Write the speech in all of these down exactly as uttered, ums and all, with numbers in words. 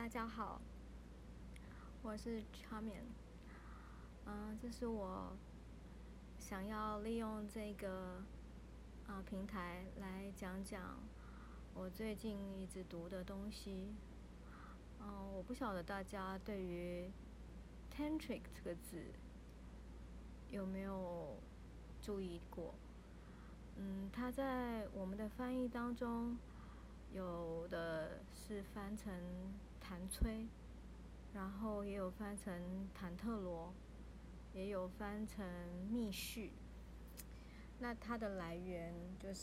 大家好，我是 Charmian。嗯，这是我想要利用这个啊平台来讲讲我最近一直读的东西。嗯，我不晓得大家对于 tantric 这个字有没有注意过？嗯，它在我们的翻译当中，有的是翻成谭崔，然后也有翻成忐特罗，也有翻成密续。那它的来源就是，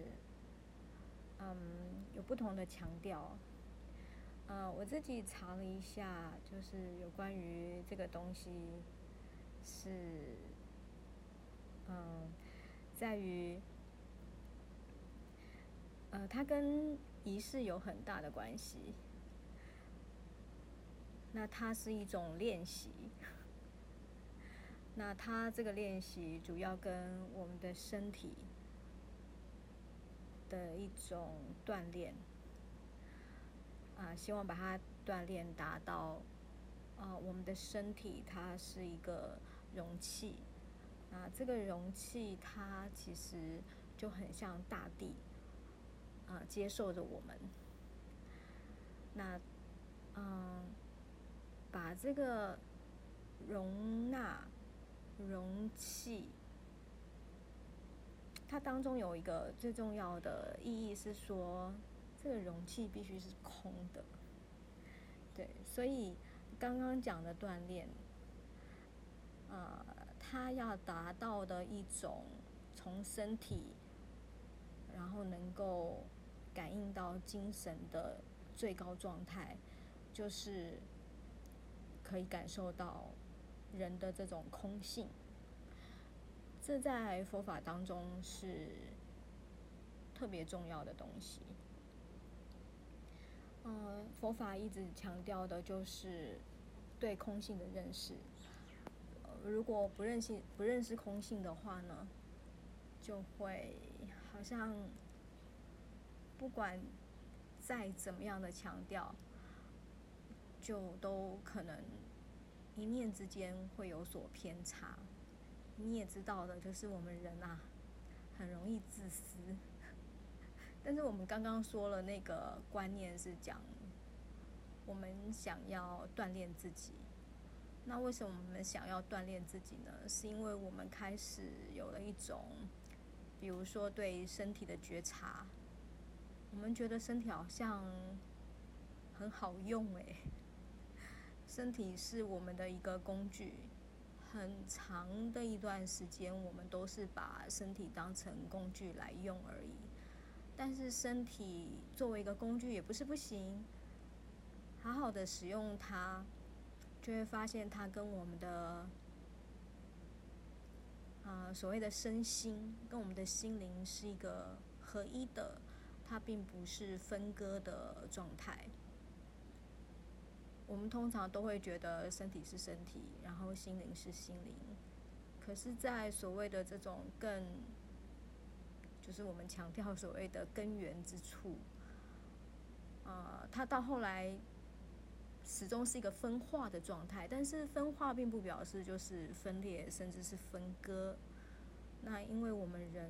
嗯，有不同的强调。呃，我自己查了一下，就是有关于这个东西是，嗯，在于，呃，它跟仪式有很大的关系。那它是一种练习。那它这个练习主要跟我们的身体的一种锻炼，啊，希望把它锻炼达到，啊，我们的身体它是一个容器，啊，这个容器它其实就很像大地，啊，接受着我们。那，嗯，把这个容纳容器，它当中有一个最重要的意义是说，这个容器必须是空的。对，所以刚刚讲的锻炼，呃，它要达到的一种从身体，然后能够感应到精神的最高状态，就是可以感受到人的这种空性。这在佛法当中是特别重要的东西。呃，佛法一直强调的就是对空性的认识。呃，如果不认识不认识空性的话呢，就会好像不管再怎么样的强调，就都可能一念之间会有所偏差。你也知道的，就是我们人啊，很容易自私。但是我们刚刚说了，那个观念是讲我们想要锻炼自己。那为什么我们想要锻炼自己呢？是因为我们开始有了一种，比如说对身体的觉察。我们觉得身体好像很好用诶，身体是我们的一个工具。很长的一段时间，我们都是把身体当成工具来用而已。但是身体作为一个工具也不是不行，好好的使用它，就会发现它跟我们的呃所谓的身心，跟我们的心灵是一个合一的，它并不是分割的状态。我们通常都会觉得身体是身体，然后心灵是心灵。可是在所谓的这种更，就是我们强调所谓的根源之处，呃，它到后来始终是一个分化的状态。但是分化并不表示就是分裂，甚至是分割。那因为我们人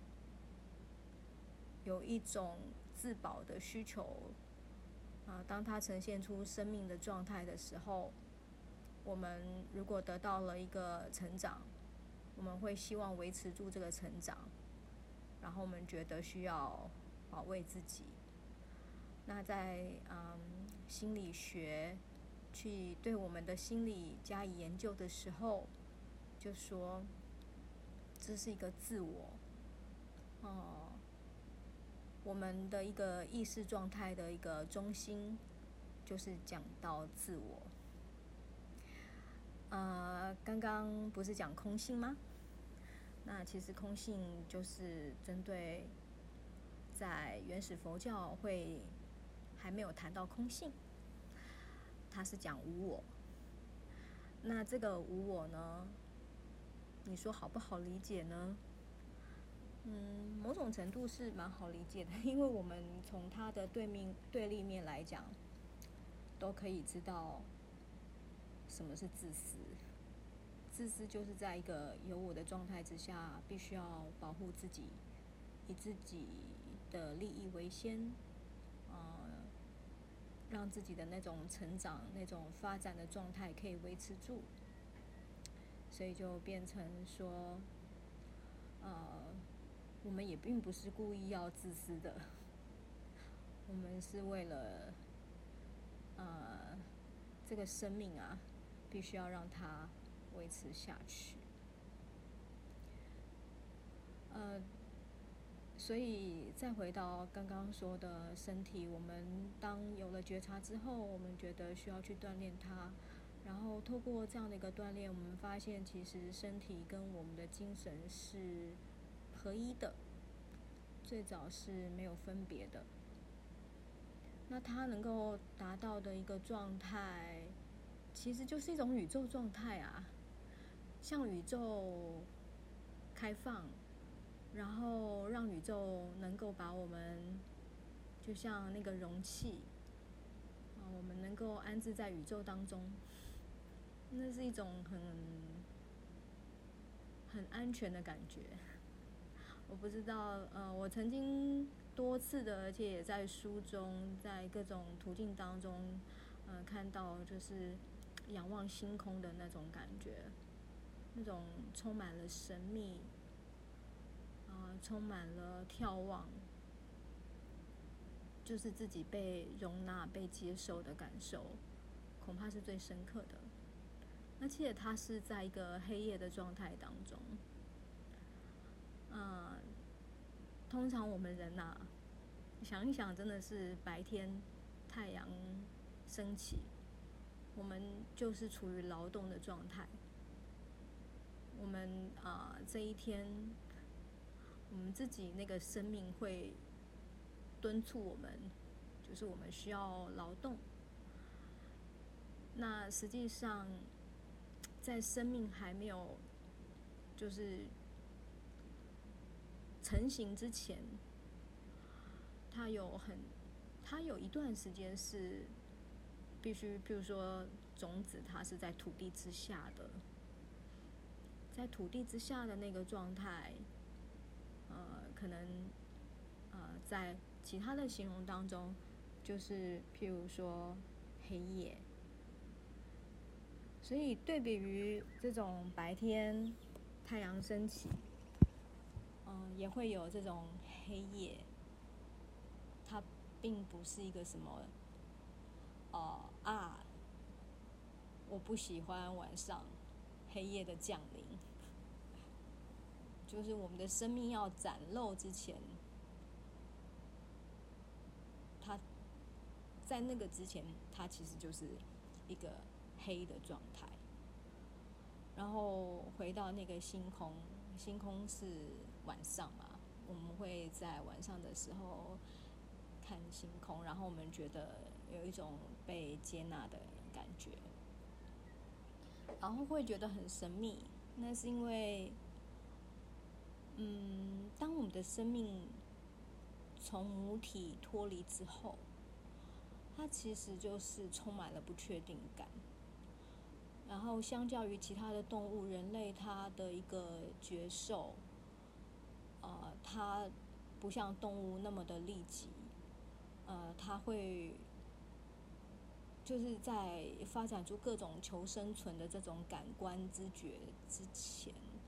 有一种自保的需求，啊，当它呈现出生命的状态的时候，我们如果得到了一个成长，我们会希望维持住这个成长，然后我们觉得需要保卫自己。那在嗯心理学去对我们的心理加以研究的时候，就说这是一个自我，哦、嗯，我们的一个意识状态的一个中心，就是讲到自我。呃，刚刚不是讲空性吗？那其实空性就是针对在原始佛教会还没有谈到空性，它是讲无我。那这个无我呢，你说好不好理解呢？嗯，某种程度是蛮好理解的，因为我们从它的对面对立面来讲， 都可以知道什么是自私。自私就是在一个有我的状态之下，必须要保护自己，以自己的利益为先，呃，让自己的那种成长、那种发展的状态可以维持住。所以就变成说，呃，我们也并不是故意要自私的，我们是为了，呃，这个生命啊，必须要让它维持下去。呃，所以再回到刚刚说的身体，我们当有了觉察之后，我们觉得需要去锻炼它，然后透过这样的一个锻炼，我们发现其实身体跟我们的精神是合一的，最早是没有分别的。那它能够达到的一个状态，其实就是一种宇宙状态啊，向宇宙开放，然后让宇宙能够把我们就像那个容器，啊，我们能够安置在宇宙当中，那是一种很很安全的感觉。我不知道，呃，我曾经多次的，而且也在书中，在各种途径当中，呃，看到就是仰望星空的那种感觉，那种充满了神秘，啊、呃，充满了眺望，就是自己被容纳、被接受的感受，恐怕是最深刻的。而且它是在一个黑夜的状态当中，呃，通常我们人啊，想一想，真的是白天太阳升起，我们就是处于劳动的状态。我们啊、呃，这一天，我们自己那个生命会敦促我们，就是我们需要劳动。那实际上，在生命还没有就是成型之前，它有很，它有一段时间是必须，譬如说种子，它是在土地之下的，在土地之下的那个状态，呃，可能呃，在其他的形容当中，就是譬如说黑夜。所以对比于这种白天太阳升起，嗯、呃，也会有这种黑夜，它并不是一个什么，呃啊，我不喜欢晚上黑夜的降临，就是我们的生命要展露之前，它在那个之前，它其实就是一个黑的状态。然后回到那个星空，星空是晚上嘛，我们会在晚上的时候看星空，然后我们觉得有一种被接纳的感觉，然后会觉得很神秘。那是因为，嗯，当我们的生命从母体脱离之后，它其实就是充满了不确定感。然后，相较于其他的动物，人类它的一个觉受，呃，它不像动物那么的利己，呃，它会就是在发展出各种求生存的这种感官知觉之前，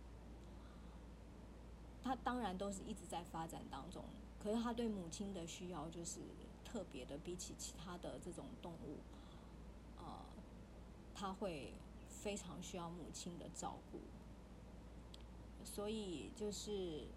它当然都是一直在发展当中。可是它对母亲的需要就是特别的，比起其他的这种动物，呃，它会非常需要母亲的照顾。所以就是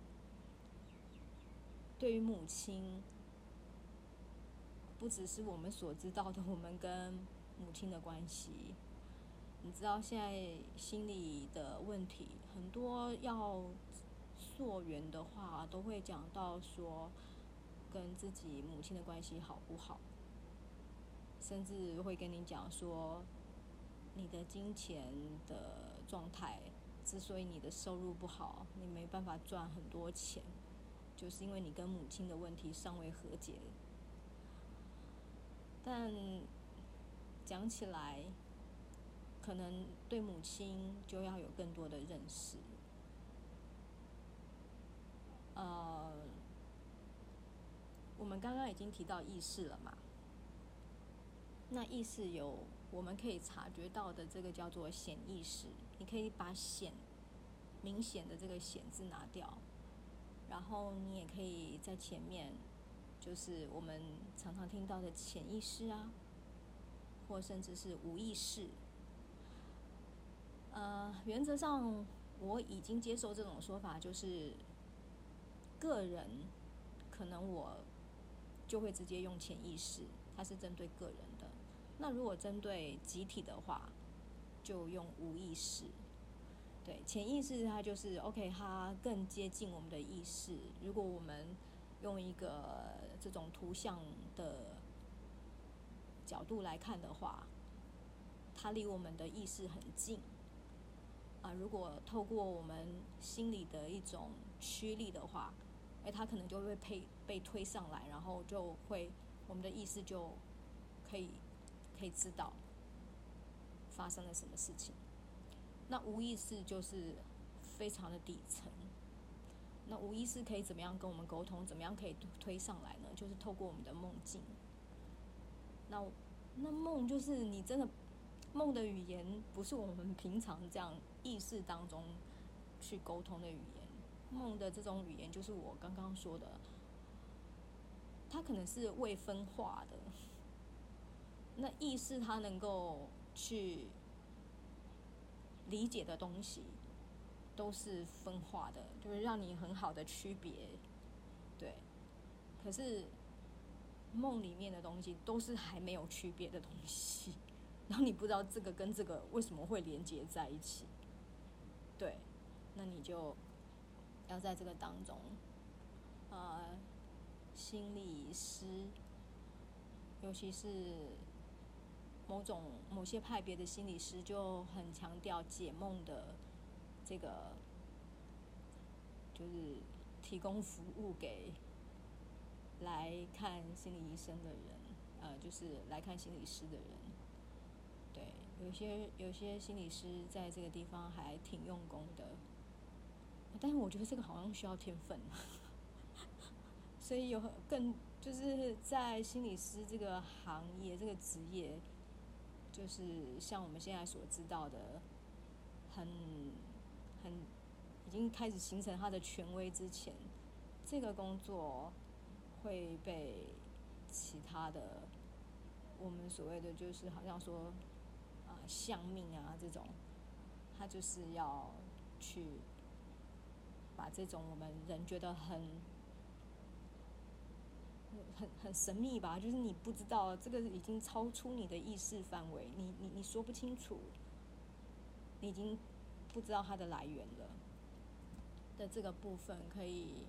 对于母亲，不只是我们所知道的我们跟母亲的关系，你知道现在心理的问题很多，要溯源的话都会讲到说跟自己母亲的关系好不好，甚至会跟你讲说你的金钱的状态之所以你的收入不好，你没办法赚很多钱，就是因为你跟母亲的问题尚未和解。但讲起来，可能对母亲就要有更多的认识。呃，我们刚刚已经提到意识了嘛，那意识有我们可以察觉到的，这个叫做显意识。你可以把显明显的这个显字拿掉，然后你也可以在前面，就是我们常常听到的潜意识啊，或甚至是无意识。呃，原则上我已经接受这种说法，就是个人可能我就会直接用潜意识，它是针对个人的。那如果针对集体的话，就用无意识。对，潜意识它就是 OK， 它更接近我们的意识。如果我们用一个这种图像的角度来看的话，它离我们的意识很近啊。如果透过我们心里的一种驱力的话，哎，它可能就会被被推上来，然后就会我们的意识就可以可以知道发生了什么事情。那无意识就是非常的底层。那无意识可以怎么样跟我们沟通？怎么样可以推上来呢？就是透过我们的梦境。那那梦就是你真的梦的语言，不是我们平常这样意识当中去沟通的语言。梦的这种语言，就是我刚刚说的，它可能是未分化的。那意识它能够去理解的东西都是分化的，就是让你很好的区别，对。可是梦里面的东西都是还没有区别的东西，然后你不知道这个跟这个为什么会连接在一起，对。那你就要在这个当中，呃，心理师，尤其是某种某些派别的心理师就很强调解梦的这个，就是提供服务给来看心理医生的人，呃，就是来看心理师的人。对，有些有些心理师在这个地方还挺用功的，但是我觉得这个好像需要天分，所以有更就是在心理师这个行业这个职业，就是像我们现在所知道的，很很已经开始形成它的权威之前，这个工作会被其他的我们所谓的就是好像说啊、呃、相命啊这种，他就是要去把这种我们人觉得很很很神秘吧，就是你不知道这个已经超出你的意识范围，你你你说不清楚，你已经不知道它的来源了的这个部分，可以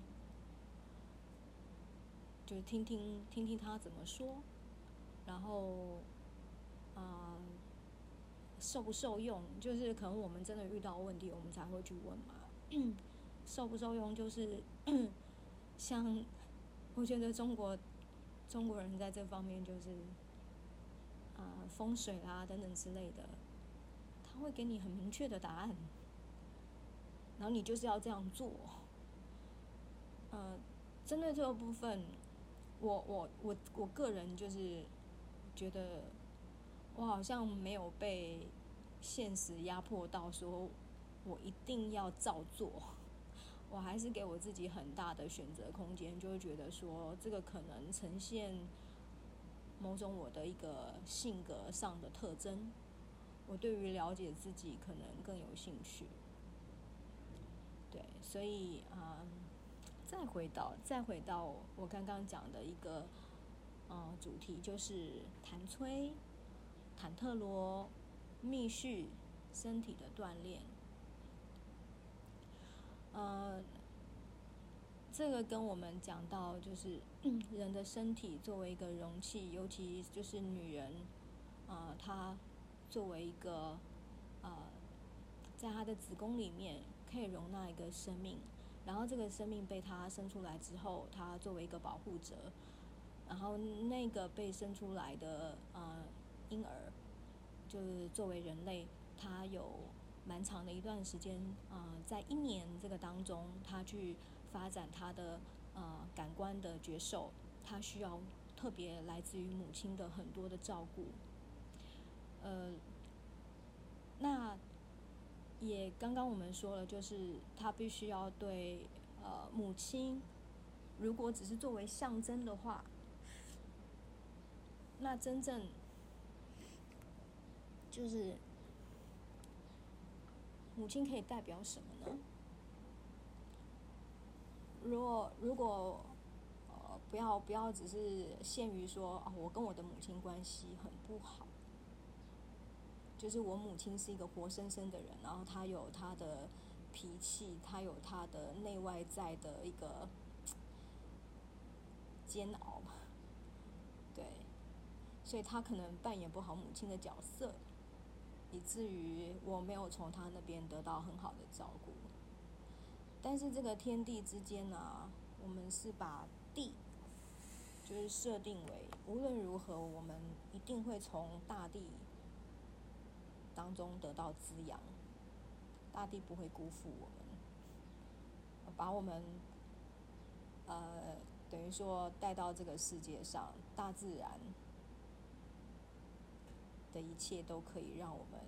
就是听听听听他怎么说，然后嗯。受不受用，就是可能我们真的遇到问题，我们才会去问嘛。受不受用，就是像我觉得中国中国人在这方面就是啊、呃、风水啦等等之类的，他会给你很明确的答案，然后你就是要这样做。呃，针对这个部分，我我我我个人就是觉得。我好像没有被现实压迫到，说我一定要照做，我还是给我自己很大的选择空间，就会觉得说这个可能呈现某种我的一个性格上的特征，我对于了解自己可能更有兴趣。对，所以嗯，再回到再回到我刚刚讲的一个嗯主题，就是谭崔。坦特罗、密续、身体的锻炼，呃，这个跟我们讲到，就是人的身体作为一个容器，尤其就是女人，呃，她作为一个呃，在她的子宫里面可以容纳一个生命，然后这个生命被她生出来之后，她作为一个保护者，然后那个被生出来的呃婴儿。 就是作为人类，他有蛮长的一段时间，呃，在一年这个当中，他去发展他的呃感官的觉受，他需要特别来自于母亲的很多的照顾。呃，那也刚刚我们说了，就是他必须要对呃母亲，如果只是作为象征的话，那真正就是母亲可以代表什么呢？如果如果呃不要不要只是限于说啊，我跟我的母亲关系很不好，就是我母亲是一个活生生的人，然后她有她的脾气，她有她的内外在的一个煎熬，对，所以她可能扮演不好母亲的角色，以至于我没有从她那边得到很好的照顾。但是这个天地之间呢、啊，我们是把地就是设定为无论如何，我们一定会从大地当中得到滋养，大地不会辜负我们，把我们呃等于说带到这个世界上，大自然的一切都可以让我们，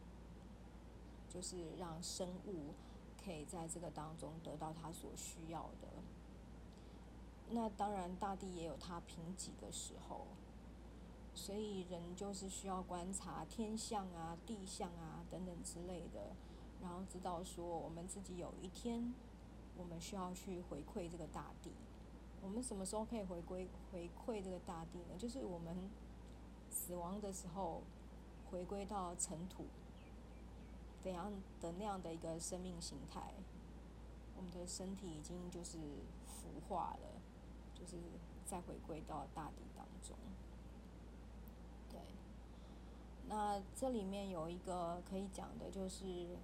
就是让生物可以在这个当中得到它所需要的。那当然，大地也有它贫瘠的时候，所以人就是需要观察天象啊、地象啊等等之类的，然后知道说我们自己有一天，我们需要去回馈这个大地。我们什么时候可以回归回馈这个大地呢？就是我们死亡的时候，回归到尘土怎样的那样的一个生命形态，我们的身体已经就是腐化了，就是再回归到大地当中。对，那这里面有一个可以讲的，就是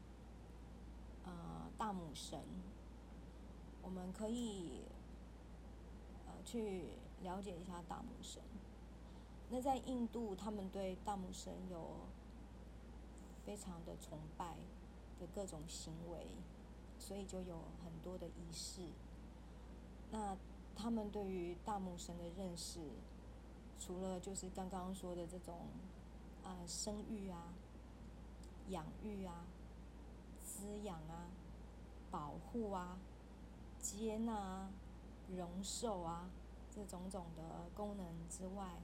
呃大母神，我们可以呃去了解一下大母神。那在印度，他们对大母神有非常的崇拜的各种行为，所以就有很多的仪式。那他们对于大母神的认识，除了就是刚刚说的这种呃生育啊、养育啊、滋养啊、保护啊、接纳啊、容受啊这种种的功能之外，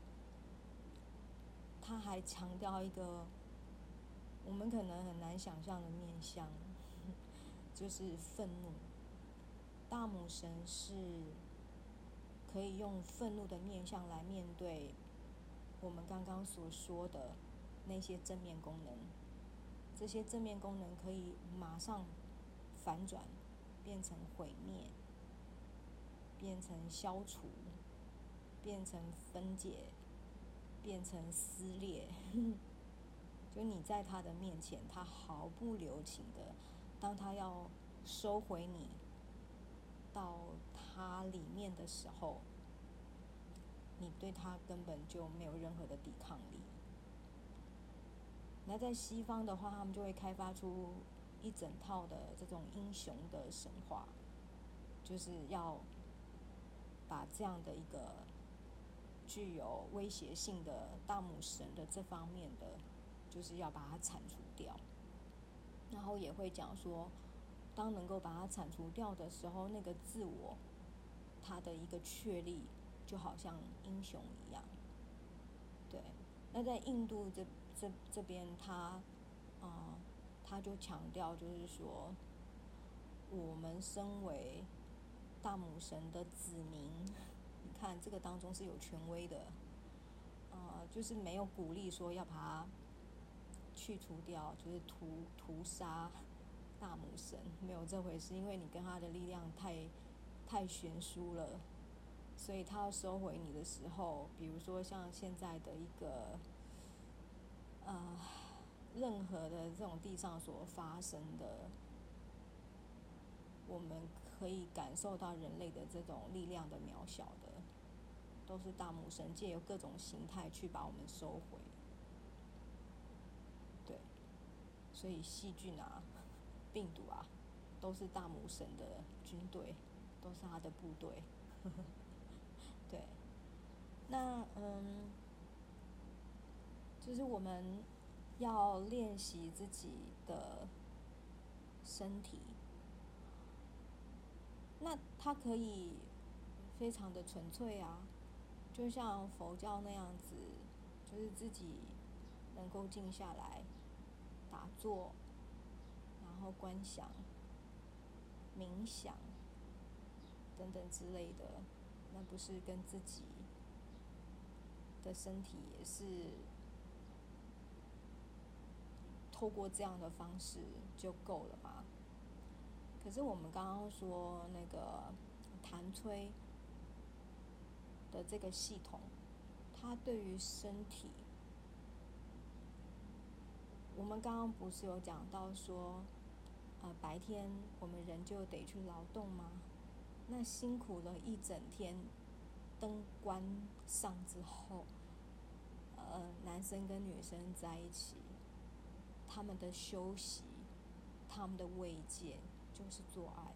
他还强调一个我们可能很难想象的面向，就是愤怒。大母神是可以用愤怒的面向来面对我们刚刚所说的那些正面功能，这些正面功能可以马上反转，变成毁灭，变成消除，变成分解，变成撕裂。就你在他的面前，他毫不留情的，当他要收回你到他里面的时候，你对他根本就没有任何的抵抗力。那在西方的话，他们就会开发出一整套的这种英雄的神话，就是要把这样的一个具有威胁性的大母神的这方面的，就是要把它铲除掉。然后也会讲说，当能够把它铲除掉的时候，那个自我它的一个确立就好像英雄一样。对，那在印度这这这边他，呃，他就强调就是说，我们身为大母神的子民，你看这个当中是有权威的，呃，就是没有鼓励说要把它去除掉，就是屠屠杀大母神，没有这回事，因为你跟他的力量太太悬殊了，所以他要收回你的时候，比如说像现在的一个呃任何的这种地上所发生的，我们可以感受到人类的这种力量的渺小的，都是大母神借由各种形态去把我们收回。 所以细菌啊、病毒啊，都是大母神的军队，都是他的部队。对，那嗯，就是我们要练习自己的身体，那它可以非常的纯粹啊，就像佛教那样子，就是自己能够静下来打坐，然后观想、冥想等等之类的，那不是跟自己的身体也是透过这样的方式就够了吗？可是我们刚刚说那个谭崔的这个系统，它对于身体，我们刚刚不是有讲到说，呃，白天我们人就得去劳动吗？那辛苦了一整天，灯关上之后，呃，男生跟女生在一起，他们的休息，他们的慰藉就是做爱。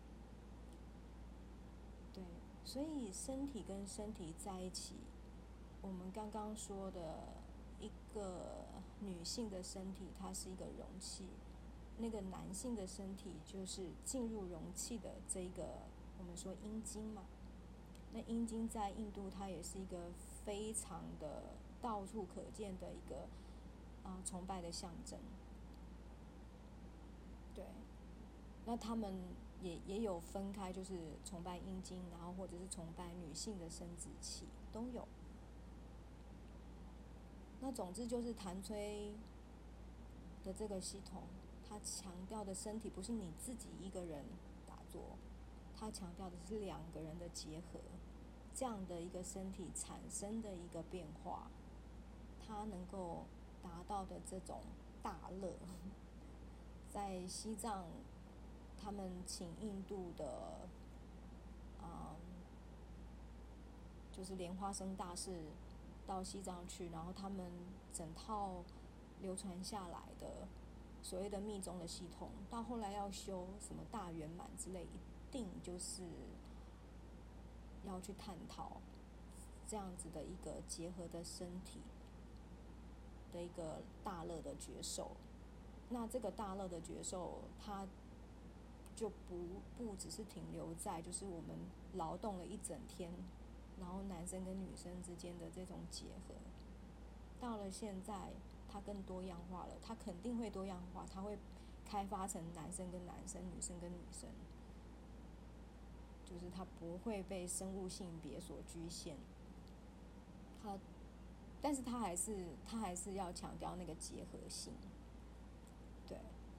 对，所以身体跟身体在一起，我们刚刚说的一个女性的身体，它是一个容器，那个男性的身体就是进入容器的这个，我们说阴茎嘛。那阴茎在印度，它也是一个非常的到处可见的一个啊、呃、崇拜的象征。对，那他们也也有分开，就是崇拜阴茎，然后或者是崇拜女性的生殖器都有。那总之就是谭崔的这个系统，它强调的身体不是你自己一个人打坐，它强调的是两个人的结合，这样的一个身体产生的一个变化，它能够达到的这种大乐，在西藏，他们请印度的，嗯，就是莲花生大士到西藏去，然后他们整套流传下来的所谓的密宗的系统，到后来要修什么大圆满之类，一定就是要去探讨这样子的一个结合的身体的一个大乐的觉受。那这个大乐的觉受，它就不不只是停留在就是我们劳动了一整天，然后男生跟女生之间的这种结合，到了现在它更多样化了，它肯定会多样化，它会开发成男生跟男生、女生跟女生，就是它不会被生物性别所局限。它，但是它还是它还是要强调那个结合性，对。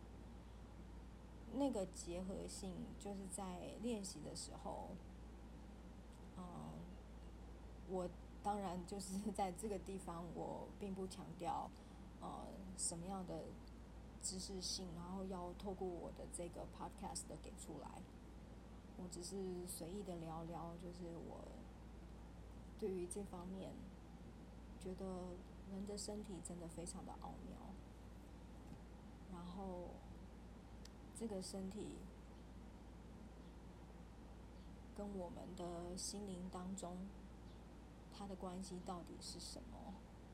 那个结合性就是在练习的时候，嗯，我当然就是在这个地方，我并不强调，呃，什么样的知识性，然后要透过我的这个 podcast 的给出来，我只是随意的聊聊，就是我对于这方面觉得人的身体真的非常的奥妙，然后这个身体跟我们的心灵当中，它的关系到底是什么？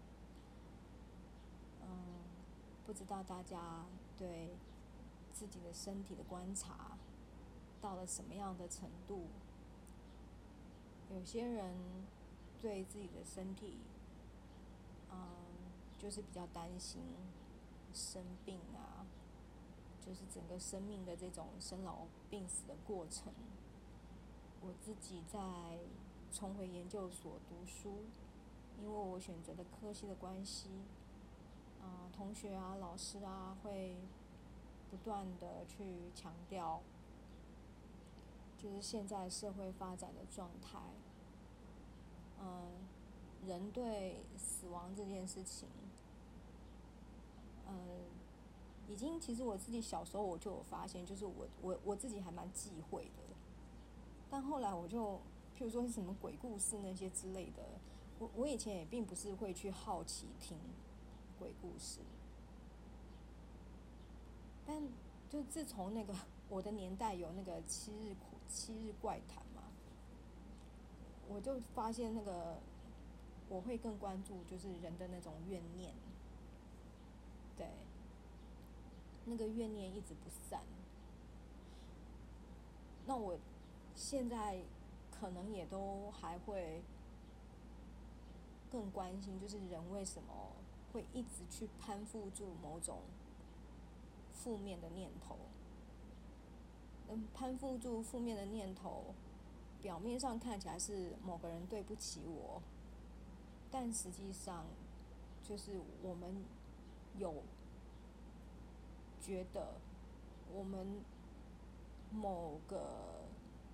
嗯，不知道大家对自己的身体的观察到了什么样的程度？有些人对自己的身体，嗯，就是比较担心生病啊，就是整个生命的这种生老病死的过程。我自己在重回研究所读书，因为我选择的科系的关系，呃，同学啊、老师啊会不断的去强调，就是现在社会发展的状态，嗯、呃，人对死亡这件事情，呃，已经其实我自己小时候我就有发现，就是我我我自己还蛮忌讳的，但后来我就，譬如说是什么鬼故事那些之类的，我我以前也并不是会去好奇听鬼故事， 但就自从那个我的年代有那个七日七日怪谈嘛，我就发现那个我会更关注就是人的那种怨念，对，那个怨念一直不散。那我现在可能也都还会更关心，就是人为什么会一直去攀附住某种负面的念头。嗯，攀附住负面的念头，表面上看起来是某个人对不起我，但实际上就是我们有觉得我们某个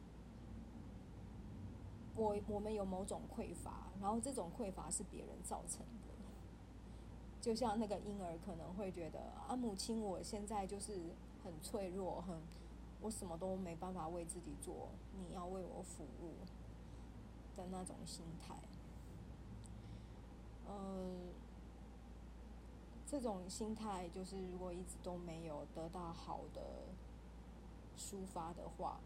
我我们有某种匮乏，然后这种匮乏是别人造成的。就像那个婴儿可能会觉得啊，母亲，我现在就是很脆弱，很我什么都没办法为自己做，你要为我服务的那种心态。呃，这种心态就是如果一直都没有得到好的抒发的话，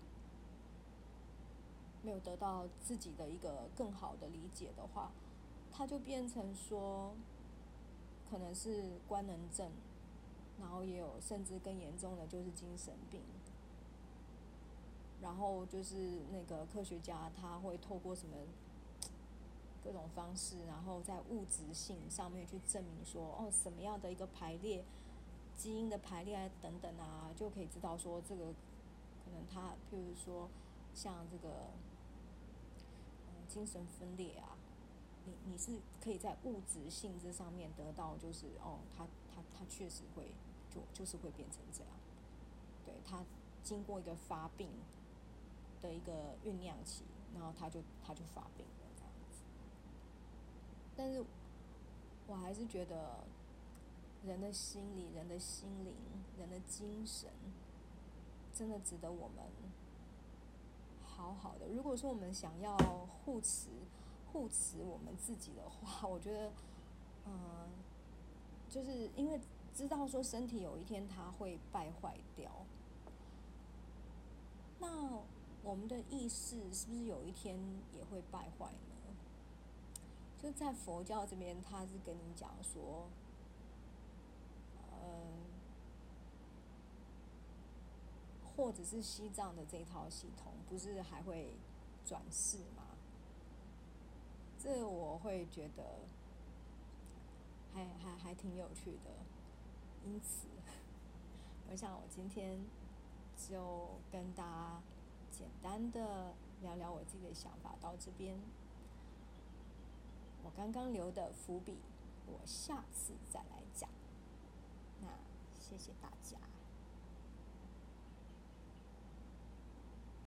没有得到自己的一个更好的理解的话，它就变成说可能是官能症，然后也有甚至更严重的就是精神病。然后就是那个科学家他会透过什么各种方式，然后在物质性上面去证明说，哦，什么样的一个排列，基因的排列等等啊，就可以知道说这个可能他，譬如说像这个嗯精神分裂啊，你你是可以在物质性质上面得到，就是哦，他他他确实会就就是会变成这样，对他经过一个发病的一个酝酿期，然后他就他就发病了这样子。但是我还是觉得人的心理、人的心灵、人的精神，真的值得我们好好的。如果说我们想要护持护持我们自己的话，我觉得，嗯、呃，就是因为知道说身体有一天它会败坏掉，那我们的意识是不是有一天也会败坏呢？就在佛教这边，他是跟你讲说，呃，或者是西藏的这一套系统，不是还会转世吗？这我会觉得还还还挺有趣的。因此，我想我今天就跟大家简单的聊聊我自己的想法到这边。我刚刚留的伏笔，我下次再来讲。那谢谢大家。